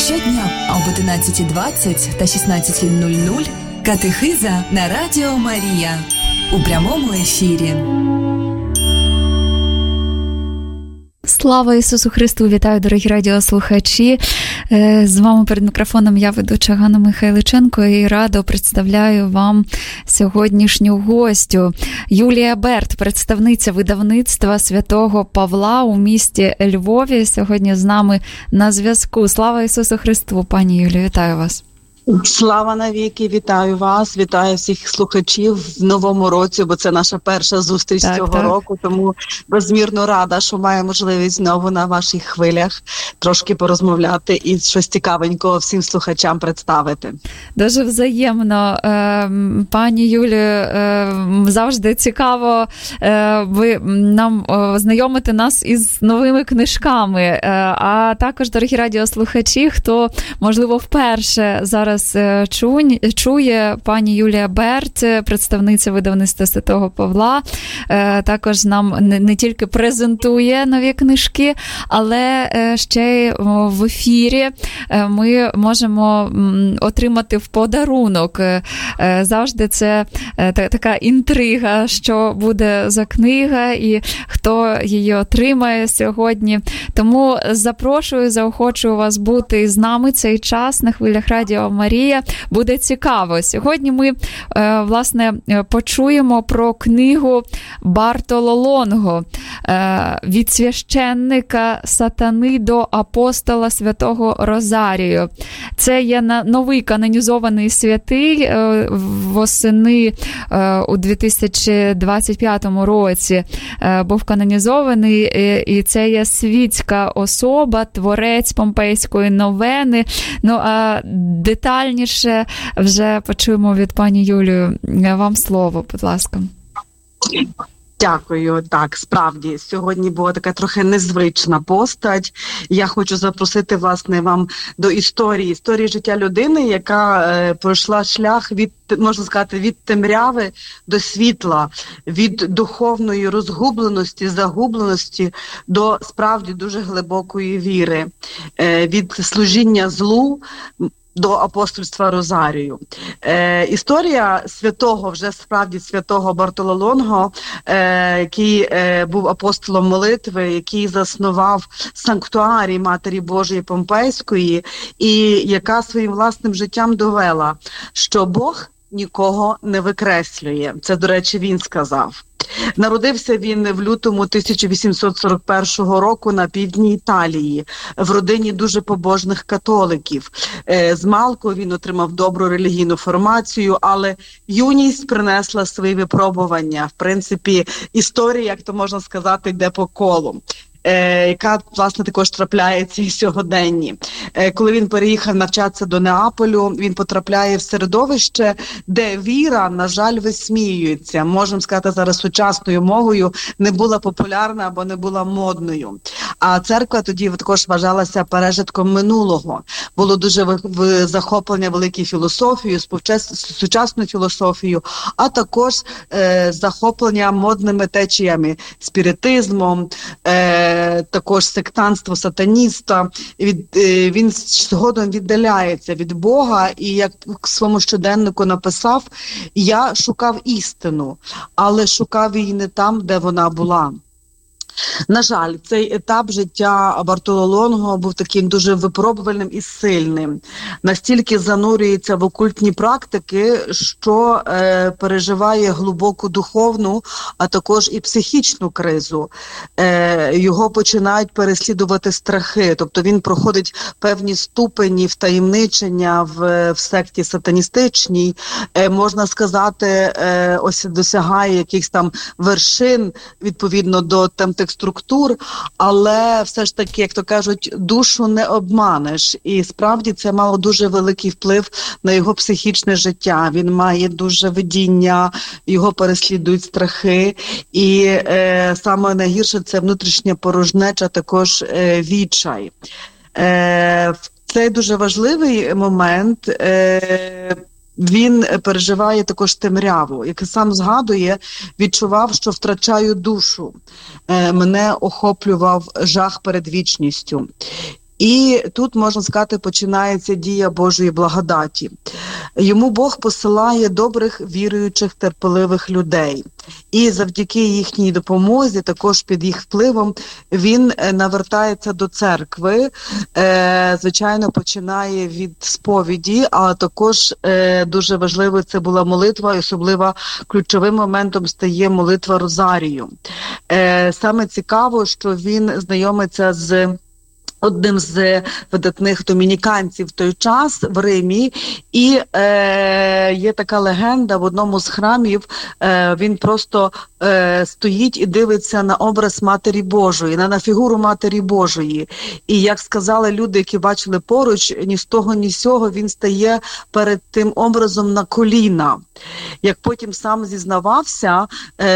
Щодня об 11:20 та 16:00 катехиза на Радіо Марія у прямому ефірі. Слава Ісусу Христу! Вітаю, дорогі радіослухачі! З вами перед мікрофоном я, ведуча Ганна Михайличенко, і радо представляю вам сьогоднішню гостю. Юлія Берт, представниця видавництва Святого Павла у місті Львові, сьогодні з нами на зв'язку. Слава Ісусу Христу! Пані Юлію, вітаю вас! Слава навіки, вітаю вас, вітаю всіх слухачів в новому році, бо це наша перша зустріч цього року, тому безмірно рада, що маю можливість знову на ваших хвилях трошки порозмовляти і щось цікавенького всім слухачам представити. Дуже взаємно, пані Юлію, завжди цікаво ви нам знайомите нас із новими книжками, а також, дорогі радіослухачі, хто, можливо, вперше зараз чує, пані Юлія Берт, представниця видавництва Святого Павла, також нам не тільки презентує нові книжки, але ще й в ефірі ми можемо отримати в подарунок. Завжди це така інтрига, що буде за книга і хто її отримає сьогодні. Тому запрошую, заохочую вас бути з нами цей час на хвилях Радіо Марія. Буде цікаво. Сьогодні ми, власне, почуємо про книгу Бартоло Лонго «Від священника сатани до апостола Святого Розарію». Це є новий канонізований святий, восени у 2025 році був канонізований, і це є світська особа, творець помпейської новени. Ну, а детальніше вже почуємо від пані Юлію. Вам слово, будь ласка. Дякую. Так, справді, сьогодні була така трохи незвична постать. Я хочу запросити, власне, вам до історії життя людини, яка пройшла шлях від, можна сказати, від темряви до світла, від духовної розгубленості, загубленості до справді дуже глибокої віри, від служіння злу до апостольства Розарію. Історія святого, вже справді святого Бартоло Лонго, який був апостолом молитви, який заснував санктуарій Матері Божої Помпейської, і яка своїм власним життям довела, що Бог нікого не викреслює. Це, до речі, він сказав. Народився він в лютому 1841 року на півдні Італії, в родині дуже побожних католиків. Змалку він отримав добру релігійну формацію, але юність принесла свої випробування. В принципі, історія, як то можна сказати, йде по колу, яка, власне, також трапляється і сьогоденні. Коли він переїхав навчатися до Неаполю, він потрапляє в середовище, де віра, на жаль, висміюється. Можемо сказати зараз сучасною мовою, не була популярна або не була модною. А церква тоді також вважалася пережитком минулого. Було дуже захоплення великою філософією, сучасною філософією, а також захоплення модними течіями, спіритизмом, також сектантство сатаніста. Він згодом віддаляється від Бога і, як в своєму щоденнику написав, я шукав істину, але шукав її не там, де вона була. На жаль, цей етап життя Бартоло Лонго був таким дуже випробувальним і сильним. Настільки занурюється в окультні практики, що переживає глибоку духовну, а також і психічну кризу. Його починають переслідувати страхи, тобто він проходить певні ступені втаємничення в секті сатаністичній, можна сказати, ось досягає якихось там вершин відповідно до тих структур, але все ж таки, як то кажуть, душу не обманеш. І справді це мало дуже великий вплив на його психічне життя. Він має дуже видіння, його переслідують страхи. І саме найгірше – це внутрішня порожнеча, також відчай. Це дуже важливий момент. Він переживає також темряву, як сам згадує, відчував, що втрачаю душу. Мене охоплював жах перед вічністю. І тут, можна сказати, починається дія Божої благодаті. Йому Бог посилає добрих, віруючих, терпеливих людей. І завдяки їхній допомозі, також під їх впливом, він навертається до церкви, звичайно, починає від сповіді, але також дуже важливо це була молитва, і особливо ключовим моментом стає молитва Розарію. Саме цікаво, що він знайомиться з одним з видатних домініканців в той час в Римі, і є така легенда, в одному з храмів він просто стоїть і дивиться на образ Матері Божої, на фігуру Матері Божої. І, як сказали люди, які бачили поруч, ні з того, ні з сього він стає перед тим образом на коліна. Як потім сам зізнавався,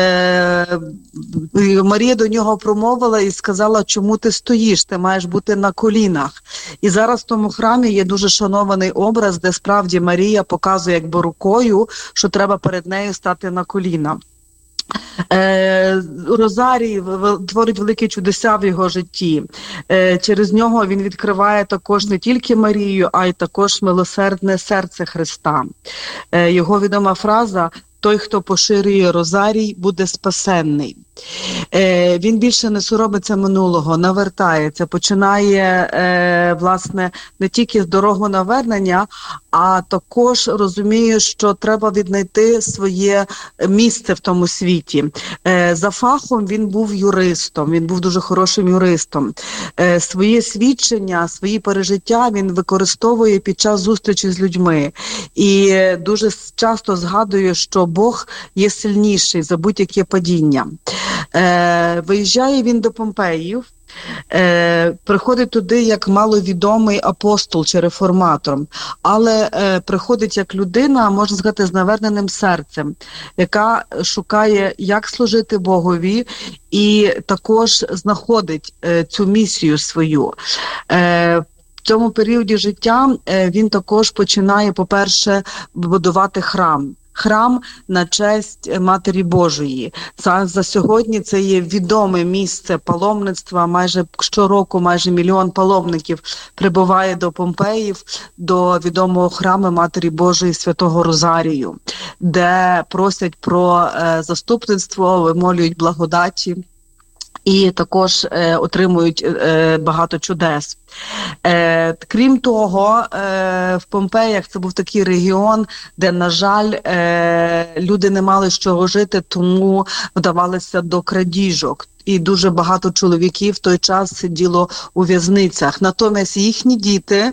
Марія до нього промовила і сказала, чому ти стоїш, ти маєш бути на колінах. І зараз в тому храмі є дуже шанований образ, де справді Марія показує якби рукою, що треба перед нею стати на коліна. Розарій творить великі чудеса в його житті. Через нього він відкриває також не тільки Марію, а й також милосердне серце Христа. Його відома фраза «Той, хто поширює розарій, буде спасенний». Він більше не соромиться минулого, навертається, починає, власне, не тільки з дорогу навернення, а також розуміє, що треба віднайти своє місце в тому світі. За фахом він був юристом, він був дуже хорошим юристом. Своє свідчення, свої пережиття він використовує під час зустрічі з людьми. І дуже часто згадує, що Бог є сильніший за будь-яке падіння. Виїжджає він до Помпеїв, приходить туди як маловідомий апостол чи реформатор, але приходить як людина, можна сказати, з наверненим серцем, яка шукає, як служити Богові, і також знаходить цю місію свою. В цьому періоді життя він також починає, по-перше, будувати храм. Храм на честь Матері Божої. За сьогодні це є відоме місце паломництва. Майже щороку майже 1 мільйон паломників прибуває до Помпеїв, до відомого храму Матері Божої Святого Розарію, де просять про заступництво, вимолюють благодаті і також отримують багато чудес. Крім того, в Помпеях це був такий регіон, де, на жаль, люди не мали з чого жити, тому вдавалися до крадіжок. І дуже багато чоловіків в той час сиділо у в'язницях. Натомість їхні діти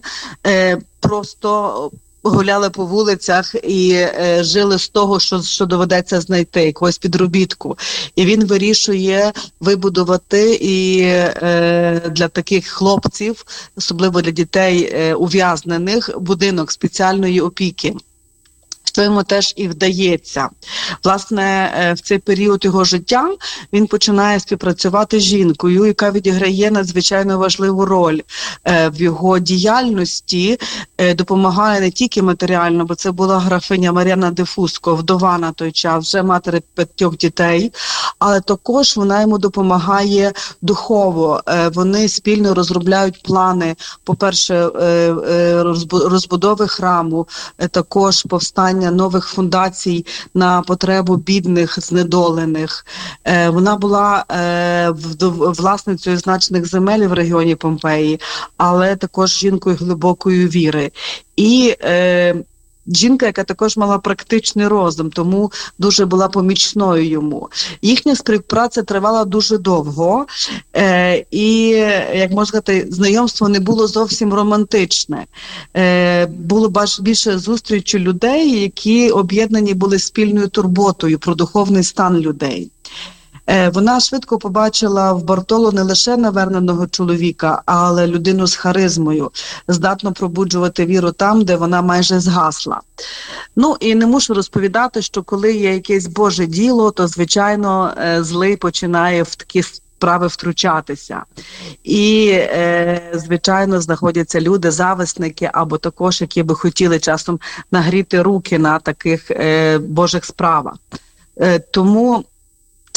просто гуляли по вулицях і жили з того, що доведеться знайти, якогось підробітку. І він вирішує вибудувати і для таких хлопців, особливо для дітей ув'язнених, будинок спеціальної опіки. Що йому теж і вдається. Власне, в цей період його життя він починає співпрацювати з жінкою, яка відіграє надзвичайно важливу роль в його діяльності, допомагає не тільки матеріально, бо це була графиня Мар'яна де Фуско, вдова на той час, вже матері 5 дітей, але також вона йому допомагає духово. Вони спільно розробляють плани, по-перше, розбудови храму, також повстання нових фундацій на потребу бідних, знедолених. Вона була власницею значних земель в регіоні Помпеї, але також жінкою глибокої віри. І жінка, яка також мала практичний розум, тому дуже була помічною йому. Їхня співпраця тривала дуже довго, і, як можна сказати, знайомство не було зовсім романтичне. Було більше зустрічі людей, які об'єднані були спільною турботою про духовний стан людей. Вона швидко побачила в Бартоло не лише наверненого чоловіка, але людину з харизмою, здатну пробуджувати віру там, де вона майже згасла. Ну, і не мушу розповідати, що коли є якесь Боже діло, то, звичайно, злий починає в такі справи втручатися. І, звичайно, знаходяться люди, зависники, або також, які би хотіли часом нагріти руки на таких Божих справах. Тому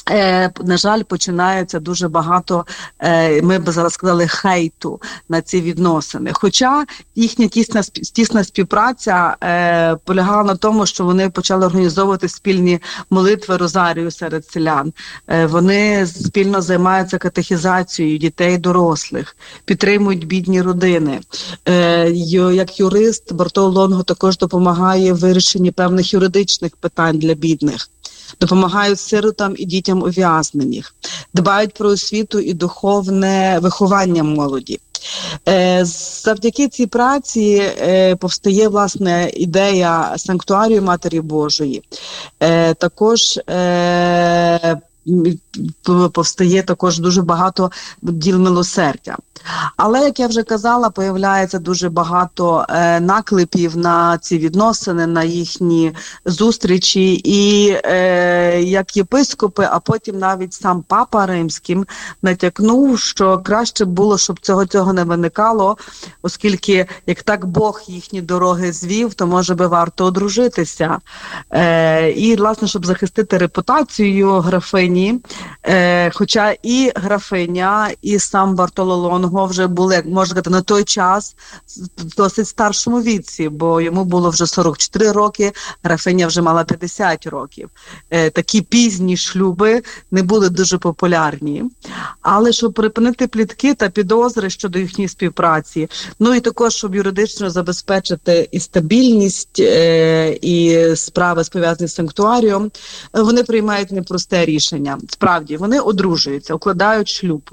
на жаль, починається дуже багато, ми б зараз сказали, хейту на ці відносини. Хоча їхня тісна співпраця полягала на тому, що вони почали організовувати спільні молитви розарію серед селян. Вони спільно займаються катехізацією дітей і дорослих, підтримують бідні родини. Як юрист Бартоло Лонго також допомагає в вирішенні певних юридичних питань для бідних. Допомагають сиротам і дітям ув'язнених, дбають про освіту і духовне виховання молоді. Завдяки цій праці повстає, власне, ідея санктуарію Матері Божої. Також повстає дуже багато діл милосердя. Але, як я вже казала, появляється дуже багато наклепів на ці відносини, на їхні зустрічі. І як єпископи, а потім навіть сам Папа Римський натякнув, що краще було, щоб цього не виникало, оскільки, як так Бог їхні дороги звів, то, може би, варто одружитися. І, власне, щоб захистити репутацію графині, хоча і графиня, і сам Бартоло Лонго вже були, як можна сказати, на той час в досить старшому віці, бо йому було вже 44 роки, графиня вже мала 50 років. Такі пізні шлюби не були дуже популярні. Але щоб припинити плітки та підозри щодо їхньої співпраці, ну і також, щоб юридично забезпечити і стабільність, і справи, пов'язані з санктуарієм, вони приймають непросте рішення. Справді, вони одружуються, укладають шлюб.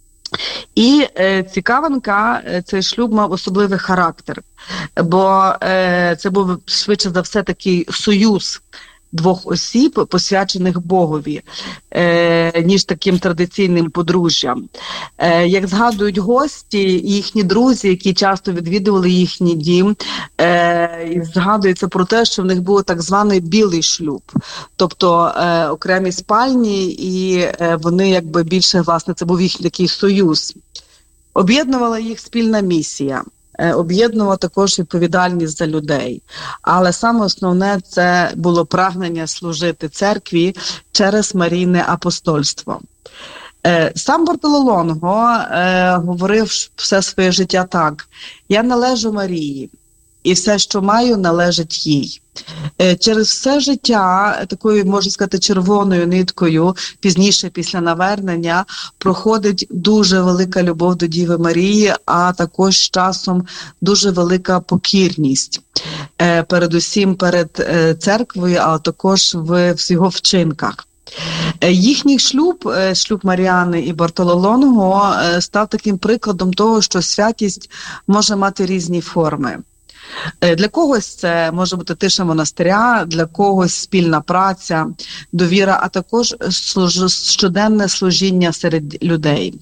І цікавинка, цей шлюб мав особливий характер, бо це був швидше за все такий союз двох осіб, посвячених Богові, ніж таким традиційним подружжям. Як згадують гості, їхні друзі, які часто відвідували їхній дім, згадується про те, що в них був так званий білий шлюб, тобто окремі спальні, і вони якби більше, власне, це був їхній такий союз. Об'єднувала їх спільна місія. Об'єднувала також відповідальність за людей. Але саме основне – це було прагнення служити церкві через Марійне апостольство. Сам Бартоло Лонго говорив все своє життя так: «Я належу Марії, і все, що маю, належить їй». Через все життя, такою, можна сказати, червоною ниткою, пізніше після навернення, проходить дуже велика любов до Діви Марії, а також з часом дуже велика покірність. Передусім перед церквою, а також в його вчинках. Їхній шлюб Маріани і Бартоло Лонго, став таким прикладом того, що святість може мати різні форми. Для когось це може бути тиша монастиря, для когось спільна праця, довіра, а також щоденне служіння серед людей.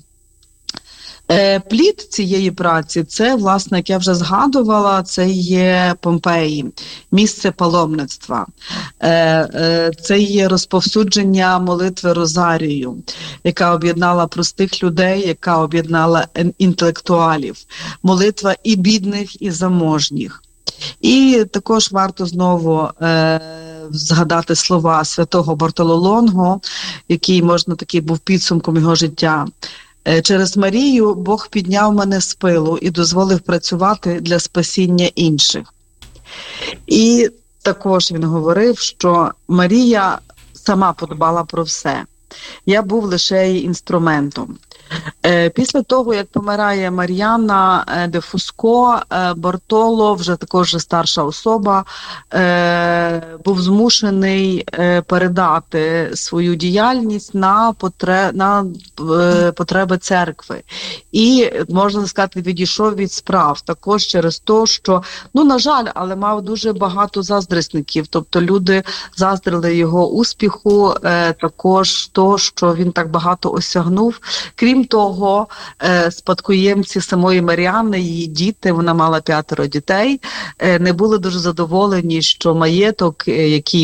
Плід цієї праці – це, власне, як я вже згадувала, це є Помпеї, місце паломництва. Це є розповсюдження молитви Розарію, яка об'єднала простих людей, яка об'єднала інтелектуалів. Молитва і бідних, і заможніх. І також варто знову згадати слова святого Бартоло Лонго, який, можна такий, був підсумком його життя. «Через Марію Бог підняв мене з пилу і дозволив працювати для спасіння інших». І також він говорив, що Марія сама подбала про все. Я був лише її інструментом. Після того, як помирає Мар'яна де Фуско, Бартоло, вже також старша особа, був змушений передати свою діяльність на потреби церкви. І, можна сказати, відійшов від справ. Також через те, що, на жаль, але мав дуже багато заздрісників. Тобто люди заздрили його успіху, також то, що він так багато осягнув. Крім того, спадкоємці самої Маріани, її діти, вона мала 5 дітей, не були дуже задоволені, що маєток, який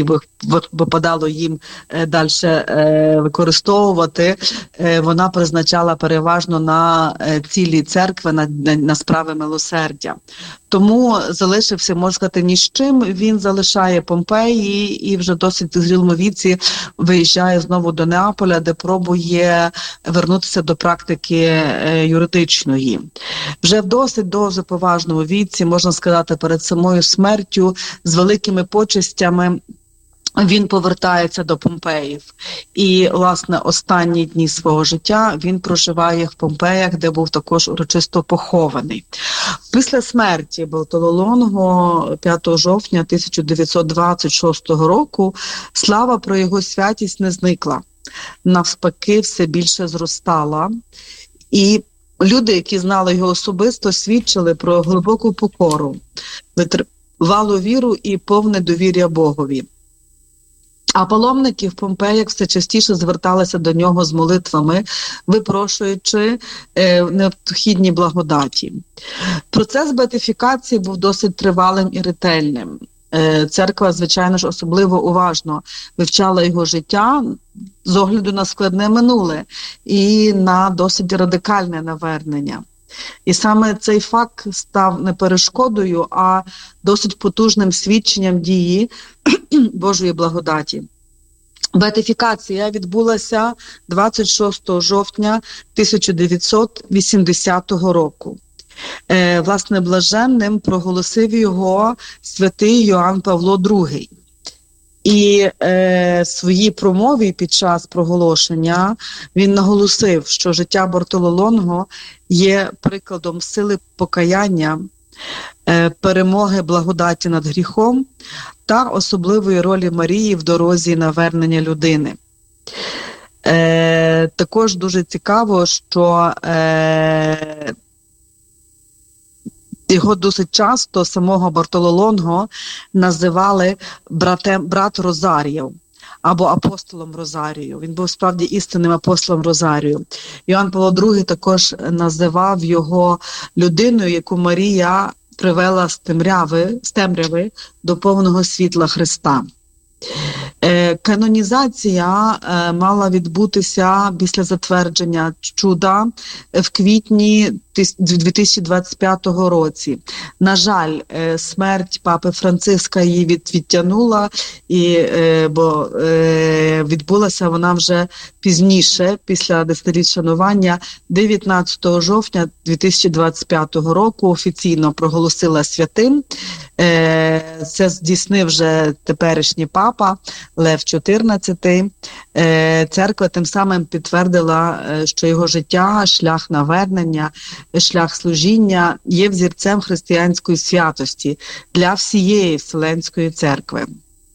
випадало їм далі використовувати, вона призначала переважно на цілі церкви, на справи милосердя. Тому залишився, можна сказати, ні з чим. Він залишає Помпеї і вже досить в зрілому віці виїжджає знову до Неаполя, де пробує вернутися до практики юридичної. Вже в досить дуже поважному віці, можна сказати, перед самою смертю, з великими почестями, він повертається до Помпеїв. І, власне, останні дні свого життя він проживає в Помпеях, де був також урочисто похований. Після смерті Бартололонго 5 жовтня 1926 року слава про його святість не зникла. Навпаки, все більше зростала. І люди, які знали його особисто, свідчили про глибоку покору, витривалу віру і повне довір'я Богові. А паломники в Помпеях все частіше зверталися до нього з молитвами, випрошуючи необхідні благодаті. Процес беатифікації був досить тривалим і ретельним. Церква, звичайно ж, особливо уважно вивчала його життя з огляду на складне минуле і на досить радикальне навернення. І саме цей факт став не перешкодою, а досить потужним свідченням дії Божої благодаті. Беатифікація відбулася 26 жовтня 1980 року. Власне, блаженним проголосив його святий Йоанн Павло II. І в своїй промові під час проголошення він наголосив, що життя Бартололонго є прикладом сили покаяння, перемоги благодаті над гріхом та особливої ролі Марії в дорозі навернення людини. Також дуже цікаво, що його досить часто, самого Бартололонго, називали брат Розаріїв або апостолом Розарію. Він був справді істинним апостолом Розарію. Йоанн Павло II також називав його людиною, яку Марія привела з темряви до повного світла Христа. Канонізація мала відбутися після затвердження чуда в квітні 2025 році. На жаль, смерть папи Франциска її відтягнула, бо відбулася вона вже пізніше, після 10-річ шанування, 19 жовтня 2025 року офіційно проголосила святим. Це здійснив вже теперішній папа Лев XIV. Церква тим самим підтвердила, що його життя, шлях навернення, шлях служіння є взірцем християнської святості для всієї Вселенської церкви.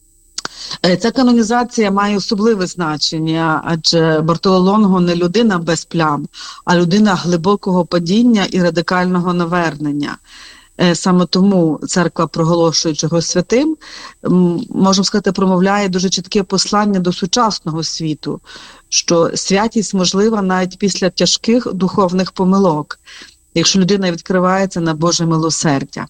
Ця канонізація має особливе значення, адже Бартололонго не людина без плям, а людина глибокого падіння і радикального навернення. Саме тому церква, проголошуючи його святим, можемо сказати, промовляє дуже чітке послання до сучасного світу, що святість можлива навіть після тяжких духовних помилок, якщо людина відкривається на Боже милосердя.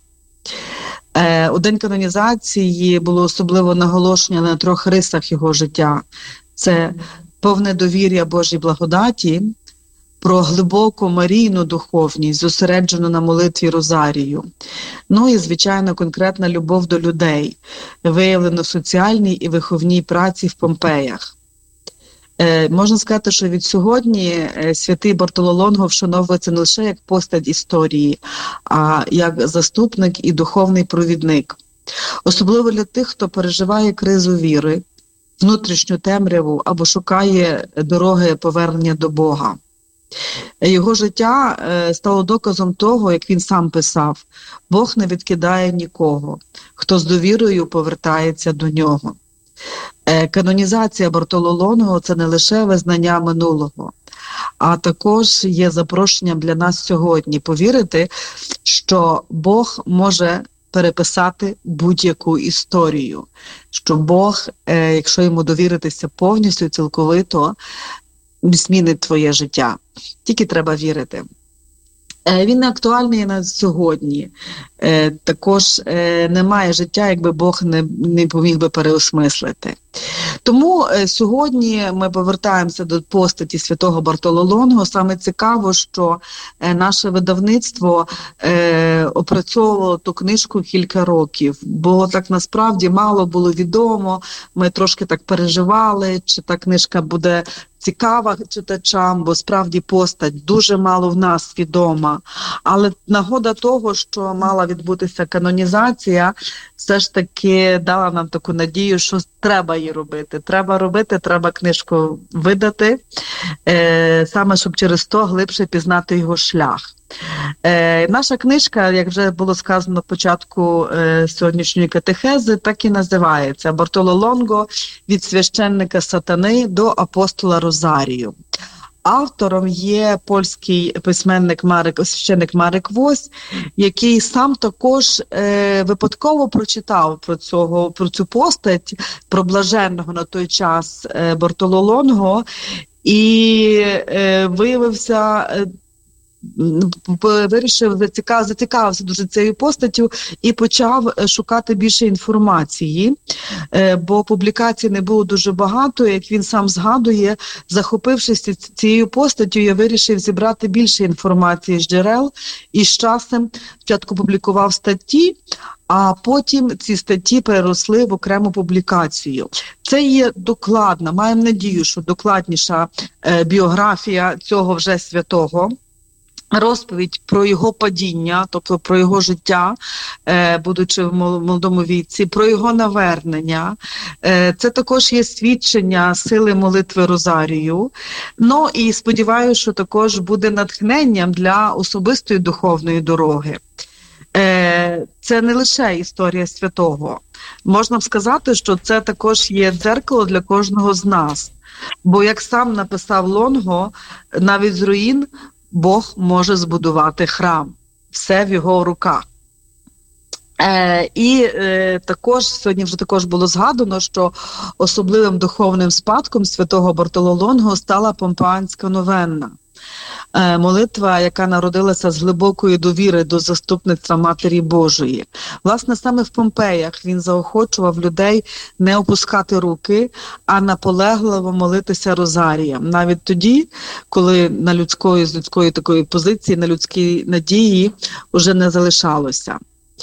У день канонізації було особливо наголошення на 3 рисах його життя. Це повне довір'я Божій благодаті, про глибоку марійну духовність, зосереджену на молитві Розарію. Ну і, звичайно, конкретна любов до людей, виявлена в соціальній і виховній праці в Помпеях. Можна сказати, що від сьогодні святий Бартололонго вшановується не лише як постать історії, а як заступник і духовний провідник. Особливо для тих, хто переживає кризу віри, внутрішню темряву або шукає дороги повернення до Бога. Його життя стало доказом того, як він сам писав: «Бог не відкидає нікого, хто з довірою повертається до нього». Канонізація Бартололонго – це не лише визнання минулого, а також є запрошенням для нас сьогодні повірити, що Бог може переписати будь-яку історію, що Бог, якщо йому довіритися повністю, цілковито, змінить твоє життя. Тільки треба вірити. Він не актуальний на сьогодні. Також немає життя, якби Бог не поміг би переосмислити. Тому сьогодні ми повертаємося до постаті святого Бартололонго. Саме цікаво, що наше видавництво опрацьовувало ту книжку кілька років, бо так насправді мало було відомо, ми трошки так переживали, чи та книжка буде цікава читачам, бо справді постать дуже мало в нас відома. Але нагода того, що мала відбутися канонізація, все ж таки дала нам таку надію, що треба її робити. Треба книжку видати, саме щоб через то глибше пізнати його шлях. Наша книжка, як вже було сказано на початку сьогоднішньої катехези, так і називається «Бартололонго. Від священника сатани до апостола Розарію». Автором є польський письменник священник Марек Вось, який сам також випадково прочитав про цю постать, про блаженного на той час Бартололонго, і зацікавився дуже цією постаттю і почав шукати більше інформації, бо публікацій не було дуже багато. Як він сам згадує, захопившись цією постаттю, я вирішив зібрати більше інформації з джерел і з часом спочатку публікував статті, а потім ці статті переросли в окрему публікацію. Це є докладна, маємо надію, що докладніша біографія цього вже святого, розповідь про його падіння, тобто про його життя, будучи в молодому віці, про його навернення. Це також є свідчення сили молитви Розарію. Ну і сподіваюся, що також буде натхненням для особистої духовної дороги. Це не лише історія святого. Можна б сказати, що це також є дзеркало для кожного з нас. Бо, як сам написав Лонго, навіть з руїн Бог може збудувати храм. Все в його руках. Також, сьогодні вже також було згадано, що особливим духовним спадком святого Бартололонго стала помпеанська новенна. Молитва, яка народилася з глибокої довіри до заступництва Матері Божої. Власне, саме в Помпеях він заохочував людей не опускати руки, а наполегливо молитися розарієм. Навіть тоді, коли з людської такої позиції, на людській надії вже не залишалося.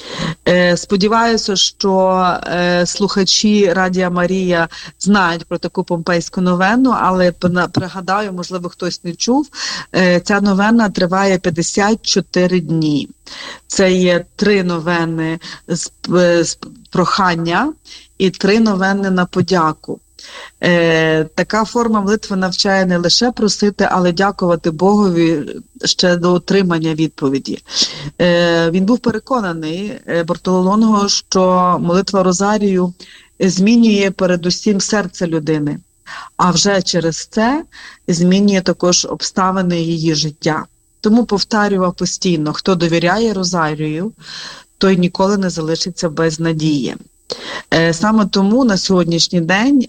Сподіваюся, що слухачі Радіо Марія знають про таку помпейську новенну, але пригадаю, можливо, хтось не чув, ця новенна триває 54 дні. Це є 3 новени з прохання і 3 новени на подяку. Така форма молитви навчає не лише просити, але дякувати Богові ще до отримання відповіді. Він був переконаний, Бартололонго, що молитва Розарію змінює передусім серце людини, а вже через це змінює також обставини її життя. Тому повторював постійно, хто довіряє Розарію, той ніколи не залишиться без надії. Саме тому на сьогоднішній день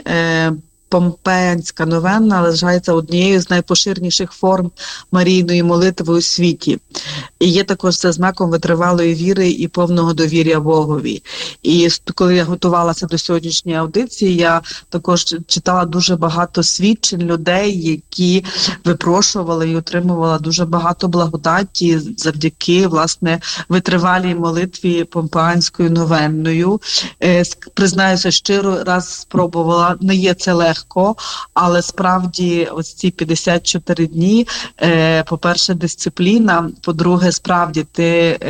помпеянська новенна вважається однією з найпоширеніших форм Марійної молитви у світі. І є також це знаком витривалої віри і повного довір'я Богові. І коли я готувалася до сьогоднішньої аудиції, я також читала дуже багато свідчень людей, які випрошували і отримували дуже багато благодаті завдяки, власне, витривалій молитві помпеянською новенною. Признаюся щиро, раз спробувала, не є це легко, але справді ось ці 54 дні, по-перше, дисципліна, по-друге, справді ти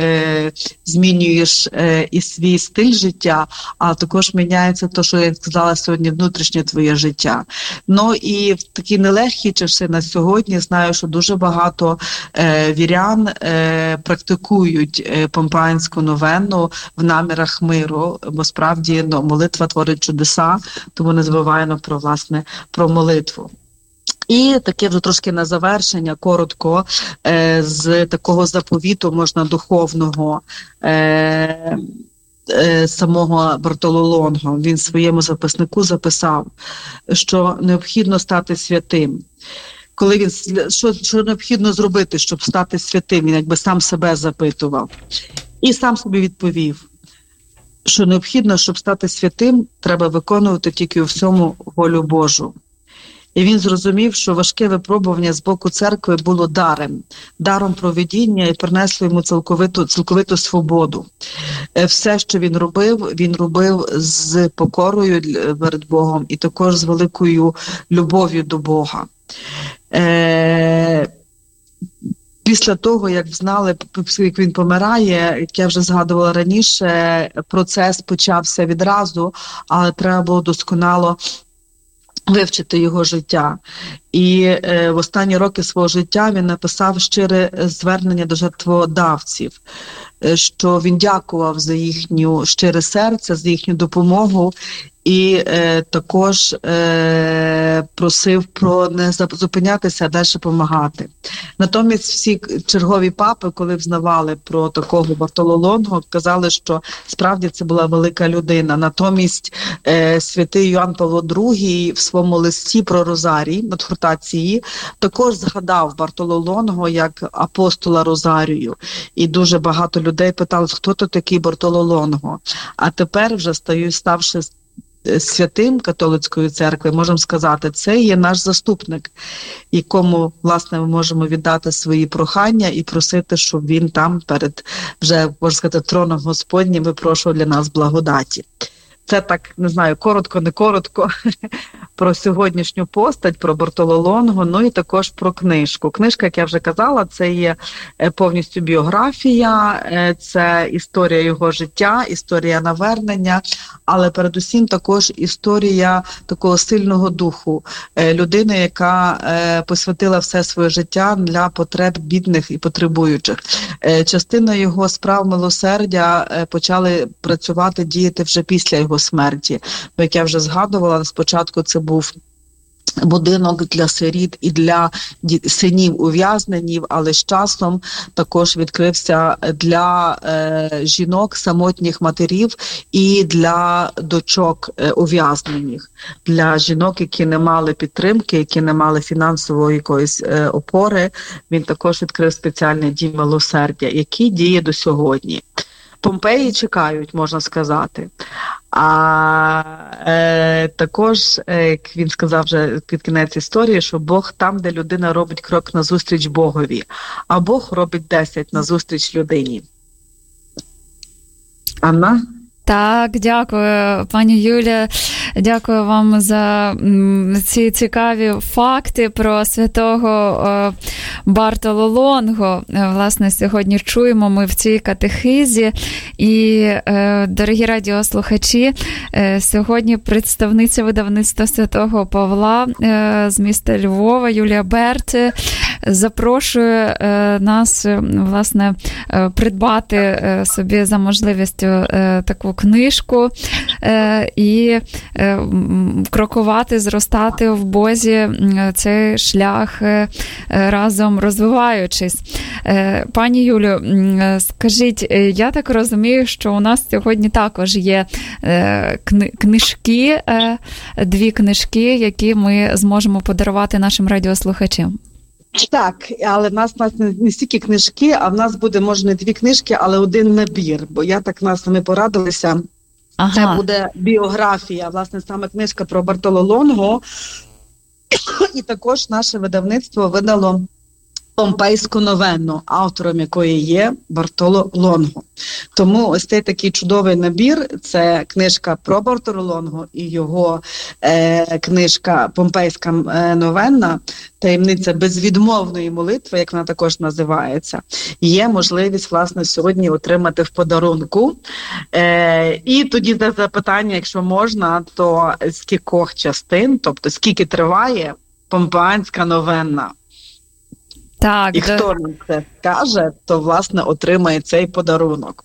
змінюєш і свій стиль життя, а також міняється те, що я сказала сьогодні, внутрішнє твоє життя. Ну і в такі нелегкі часи на сьогодні знаю, що дуже багато вірян практикують помпеянську новенну в намірах миру, бо справді молитва творить чудеса, тому не забуваємо про молитву. І таке вже трошки на завершення, коротко, з такого заповіту, можна, духовного, самого Бартололонго. Він в своєму записнику записав, що необхідно стати святим. коли він, що необхідно зробити, щоб стати святим, він якби сам себе запитував. І сам собі відповів, що необхідно, щоб стати святим, треба виконувати тільки у всьому волю Божу. І він зрозумів, що важке випробування з боку церкви було даром провидіння, і принесло йому цілковиту свободу. Все, що він робив з покорою перед Богом і також з великою любов'ю до Бога. Після того, як знали, як він помирає, як я вже згадувала раніше, процес почався відразу, але треба було досконало вивчити його життя. І в останні роки свого життя він написав щире звернення до жертводавців, що він дякував за їхню щире серце, за їхню допомогу, і також просив про не зупинятися, а далі допомагати. Натомість всі чергові папи, коли взнавали про такого Бартололонго, казали, що справді це була велика людина. Натомість святий Йоанн Павло II в своєму листі про Розарій, надхортації, також згадав Бартололонго як апостола Розарію. І дуже багато людей питали, хто то такий Бартололонго. А тепер вже ставши святим католицької церкви, можемо сказати, це є наш заступник, якому, власне, ми можемо віддати свої прохання і просити, щоб він там перед, вже, можна сказати, троном Господнім випрошував для нас благодаті. Це так, не знаю, коротко, не коротко, про сьогоднішню постать, про Бартололонго, ну і також про книжку. Книжка, як я вже казала, це є повністю біографія, це історія його життя, історія навернення, але передусім також історія такого сильного духу, людини, яка посвятила все своє життя для потреб бідних і потребуючих. Частина його справ милосердя почали працювати, діяти вже після його смерті. Бо, як я вже згадувала, спочатку це був будинок для сиріт і для синів ув'язненів, але з часом також відкрився для жінок, самотніх матерів і для дочок ув'язнених, для жінок, які не мали підтримки, які не мали фінансової якоїсь опори. Він також відкрив спеціальний дім милосердя, який діє до сьогодні. Помпеї чекають, можна сказати. А також, як він сказав вже під кінець історії, що Бог там, де людина робить крок назустріч Богові, а Бог робить 10 назустріч людині. Анна? Так, дякую, пані Юлія. Дякую вам за ці цікаві факти про святого Бартололонго. Власне, сьогодні чуємо ми в цій катехизі. І, дорогі радіослухачі, сьогодні представниця видавництва Святого Павла з міста Львова Юлія Берт запрошує нас, власне, придбати собі за можливістю таку книжку і крокувати, зростати в Бозі цей шлях разом розвиваючись. Пані Юлю, скажіть, я так розумію, що у нас сьогодні також є книжки, 2 книжки, які ми зможемо подарувати нашим радіослухачам. Так, але в нас не стільки книжки, а в нас буде, може, не 2 книжки, але 1 набір, бо я так ми порадилися. Ага. Це буде біографія, власне, саме книжка про Бартололонго, і також наше видавництво видало помпейську новенну, автором якої є Бартололонго. Тому ось цей такий чудовий набір – це книжка про Бартололонго і його книжка «Помпейська новенна», таємниця безвідмовної молитви, як вона також називається, є можливість, власне, сьогодні отримати в подарунку. І тоді за запитання, якщо можна, то з кількох частин, тобто скільки триває Помпейська новенна. Так, і хто нам це скаже, то, власне, отримає цей подарунок.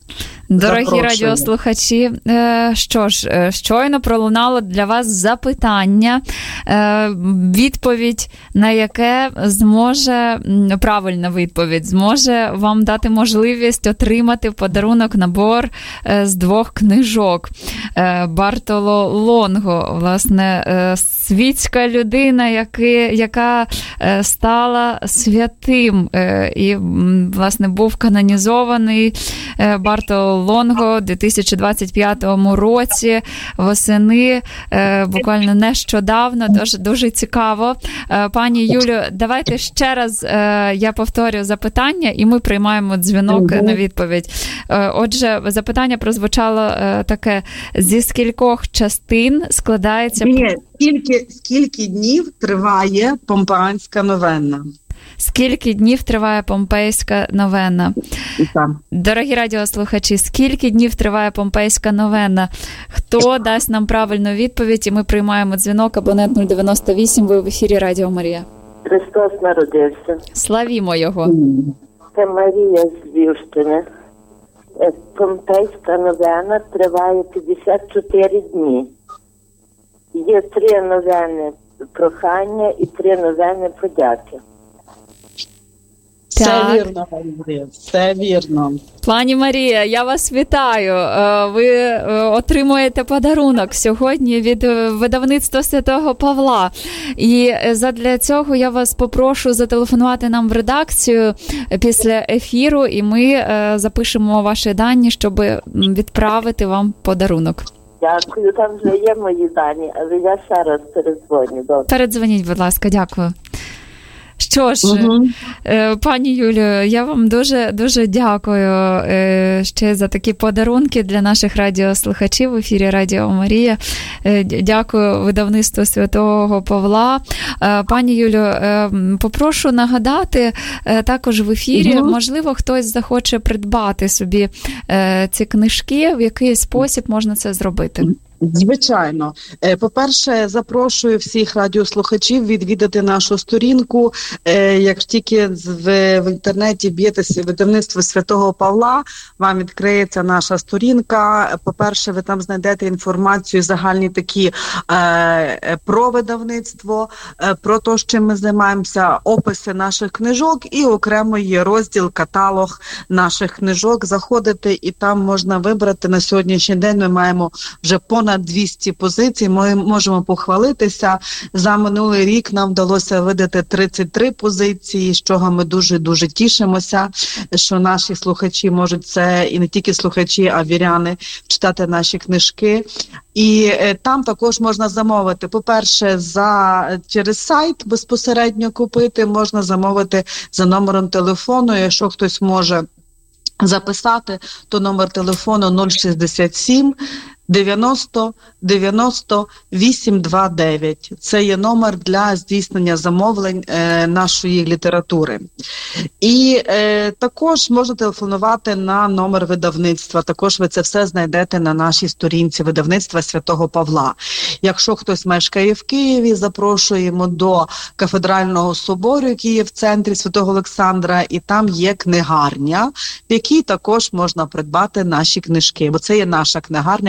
Дорогі радіослухачі, що ж, щойно пролунало для вас запитання, відповідь на яке правильна відповідь, зможе вам дати можливість отримати в подарунок набор з 2 книжок. Бартоло Лонго, власне, світська людина, яка стала святим і, власне, був канонізований Бартоло Лонго у 2025 році восени, буквально нещодавно, дуже цікаво. Пані Юлю, давайте ще раз я повторю запитання, і ми приймаємо дзвінок на відповідь. Отже, запитання прозвучало таке: зі скількох частин складається... Скільки днів триває Помпеянська новена? Скільки днів триває Помпейська новена? Дорогі радіослухачі, скільки днів триває Помпейська новена? Хто дасть нам правильну відповідь? І ми приймаємо дзвінок. Абонент 098, ви в ефірі Радіо Марія. Христос народився. Славімо Його. Це Марія з Львівщини. Помпейська новена триває 54 дні. Є 3 новени прохання і 3 новени подяки. Все вірно, Андрій, все вірно. Пані Марія, я вас вітаю. Ви отримуєте подарунок сьогодні від видавництва Святого Павла. І задля цього я вас попрошу зателефонувати нам в редакцію після ефіру, і ми запишемо ваші дані, щоб відправити вам подарунок. Дякую, там вже є мої дані, але я ще раз передзвоню. Добре. Передзвоніть, будь ласка, дякую. Що ж, пані Юлію, я вам дуже дякую ще за такі подарунки для наших радіослухачів в ефірі Радіо Марія. Дякую видавництву Святого Павла. Пані Юлю, попрошу нагадати також в ефірі, можливо, хтось захоче придбати собі ці книжки, в який спосіб можна це зробити? Звичайно. По-перше, запрошую всіх радіослухачів відвідати нашу сторінку. Як тільки в інтернеті б'єтеся видавництво Святого Павла, вам відкриється наша сторінка. По-перше, ви там знайдете інформацію загальні такі про видавництво, про те, чим ми займаємося, описи наших книжок, і окремо є розділ каталог наших книжок. Заходите, і там можна вибрати. На сьогоднішній день ми маємо вже понад 200 позицій. Ми можемо похвалитися. За минулий рік нам вдалося видати 33 позиції, з чого ми дуже тішимося, що наші слухачі можуть це, і не тільки слухачі, а віряни, читати наші книжки. І там також можна замовити. По-перше, через сайт безпосередньо купити, можна замовити за номером телефону, якщо хтось може записати, то номер телефону 067 90 90 829. Це є номер для здійснення замовлень нашої літератури. І також можна телефонувати на номер видавництва. Також ви це все знайдете на нашій сторінці видавництва Святого Павла. Якщо хтось мешкає в Києві, запрошуємо до Кафедрального собору, який є в центрі Святого Олександра, і там є книгарня, в якій також можна придбати наші книжки, бо це є наша книгарня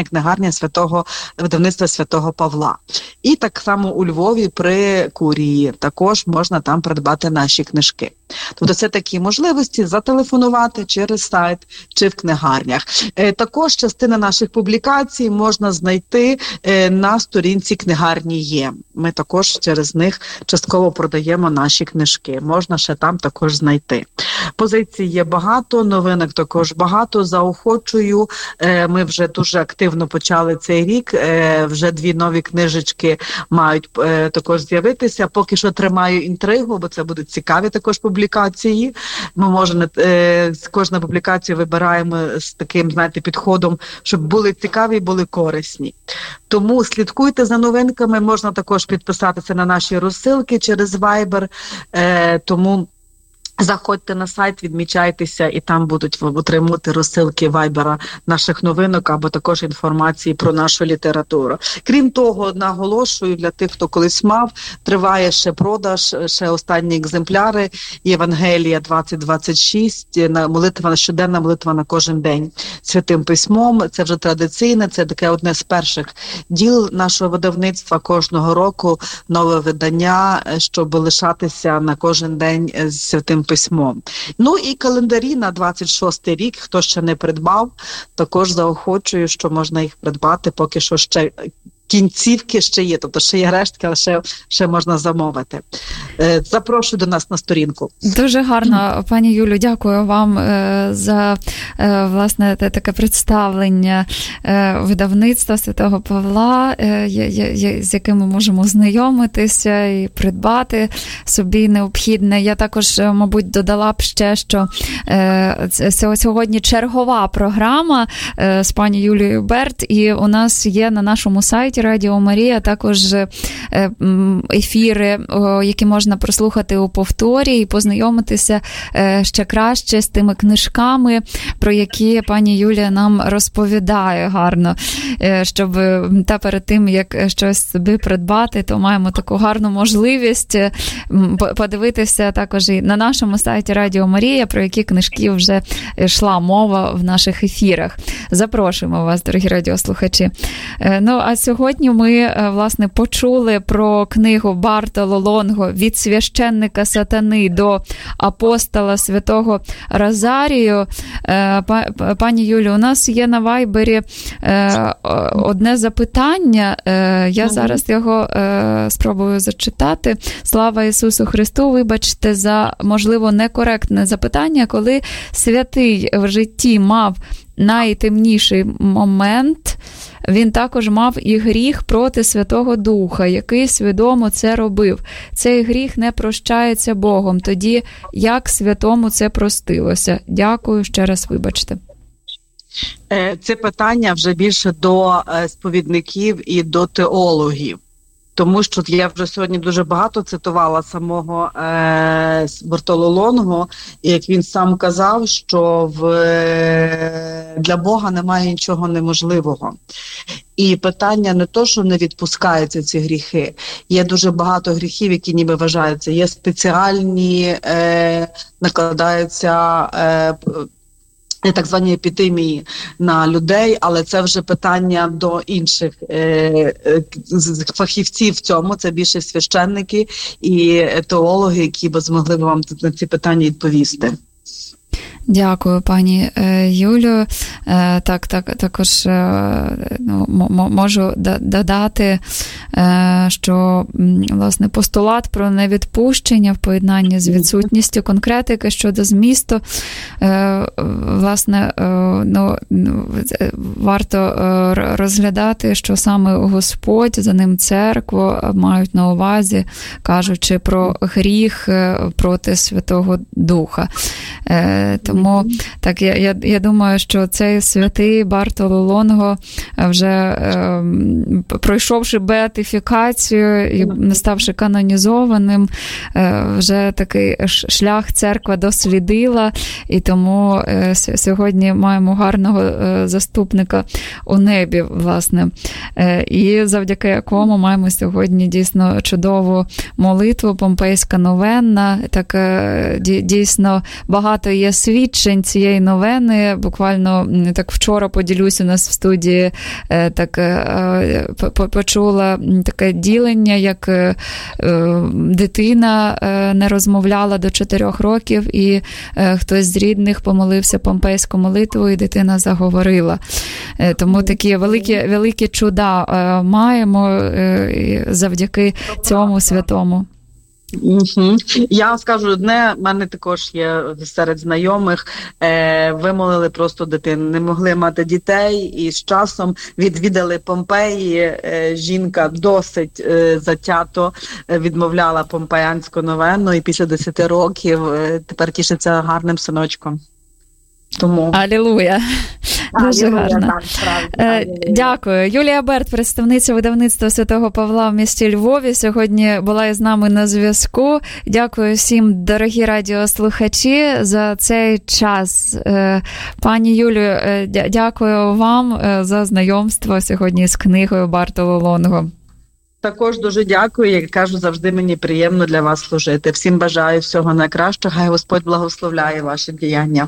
видавництва Святого Павла. І так само у Львові при Курії також можна там придбати наші книжки. Тобто це такі можливості зателефонувати через сайт чи в книгарнях. Також частина наших публікацій можна знайти на сторінці книгарні є. Ми також через них частково продаємо наші книжки. Можна ще там також знайти. Позицій є багато, новинок також багато. Заохочую. Ми вже дуже активно почали цей рік. Вже 2 нові книжечки мають також з'явитися. Поки що тримаю інтригу, бо це будуть цікаві також публікації. Ми можемо кожну публікацію вибираємо з таким, підходом, щоб були цікаві і були корисні. Тому слідкуйте за новинками, можна також підписатися на наші розсилки через Viber, тому Заходьте на сайт, відмічайтеся, і там будуть отримувати розсилки вайбера наших новинок або також інформації про нашу літературу. Крім того, наголошую для тих, хто колись мав, триває ще продаж, ще останні екземпляри Євангелія 2026, молитва, щоденна молитва на кожен день Святим Письмом. Це вже традиційне, це таке одне з перших діл нашого видавництва кожного року, нове видання, щоб лишатися на кожен день з Святим Письмом. Ну і календарі на 26-й рік, хто ще не придбав, також заохочую, що можна їх придбати, поки що ще кінцівки ще є, тобто ще є рештки, але ще можна замовити. Запрошую до нас на сторінку. Дуже гарно, пані Юлю, дякую вам за, власне, таке представлення видавництва Святого Павла, з яким ми можемо знайомитися і придбати собі необхідне. Я також, мабуть, додала б ще, що сьогодні чергова програма з пані Юлією Берт, і у нас є на нашому сайті Радіо Марія також ефіри, які можна прослухати у повторі і познайомитися ще краще з тими книжками, про які пані Юлія нам розповідає гарно, щоб та перед тим, як щось собі придбати, то маємо таку гарну можливість подивитися також і на нашому сайті Радіо Марія, про які книжки вже йшла мова в наших ефірах. Запрошуємо вас, дорогі радіослухачі. Ну, а сьогодні ми, власне, почули про книгу Бартоло Лонго «Від священника сатани до апостола святого Розарію». Пані Юлі, у нас є на Вайбері одне запитання. Я зараз його спробую зачитати. Слава Ісусу Христу! Вибачте за, можливо, некоректне запитання. Коли святий в житті мав найтемніший момент, він також мав і гріх проти Святого Духа, який свідомо це робив. Цей гріх не прощається Богом. Тоді як святому це простилося? Дякую, ще раз вибачте. Це питання вже більше до сповідників і до теологів. Тому що я вже сьогодні дуже багато цитувала самого Бартоло Лонго, і як він сам казав, що для Бога немає нічого неможливого. І питання не то, що не відпускаються ці гріхи. Є дуже багато гріхів, які ніби вважаються. Є спеціальні, накладаються так звані епідемії на людей, але це вже питання до інших фахівців в цьому, це більше священники і теологи, які б змогли вам на ці питання відповісти. Дякую, пані Юлію. Також можу додати, що, власне, постулат про невідпущення в поєднанні з відсутністю конкретики щодо змісту, власне, варто розглядати, що саме Господь, за ним церкву мають на увазі, кажучи про гріх проти Святого Духа. Тому так, я думаю, що цей святий Бартоло Лонго, вже пройшовши беатифікацію і ставши канонізованим, вже такий шлях церква дослідила, і тому сьогодні маємо гарного заступника у небі, власне. І завдяки якому маємо сьогодні дійсно чудову молитву, помпейська новенна. Так дійсно багато є свідчень цієї новени. Буквально так вчора поділюсь, у нас в студії так почула таке ділення, як дитина не розмовляла до 4 років, і хтось з рідних помолився помпейську молитву, і дитина заговорила. Тому такі великі чуда маємо завдяки цьому святому. Я скажу одне, в мене також є серед знайомих, вимолили просто дитину, не могли мати дітей, і з часом відвідали Помпеї, жінка досить затято відмовляла помпеянську новенну, і після 10 років тепер тішиться гарним синочком. Тому... Алілуя! Дуже гарно. Дякую. Юлія Берт, представниця видавництва Святого Павла в місті Львові, сьогодні була із нами на зв'язку. Дякую всім, дорогі радіослухачі, за цей час. Пані Юлію, дякую вам за знайомство сьогодні з книгою Бартоло Лонго. Також дуже дякую, як кажу, завжди мені приємно для вас служити. Всім бажаю всього найкращого, хай Господь благословляє ваші діяння.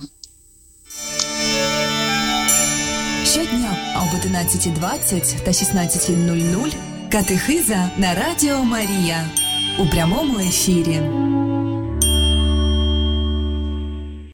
Щодня об 11:20 та 16:00 катехиза на Радіо Марія у прямому ефірі.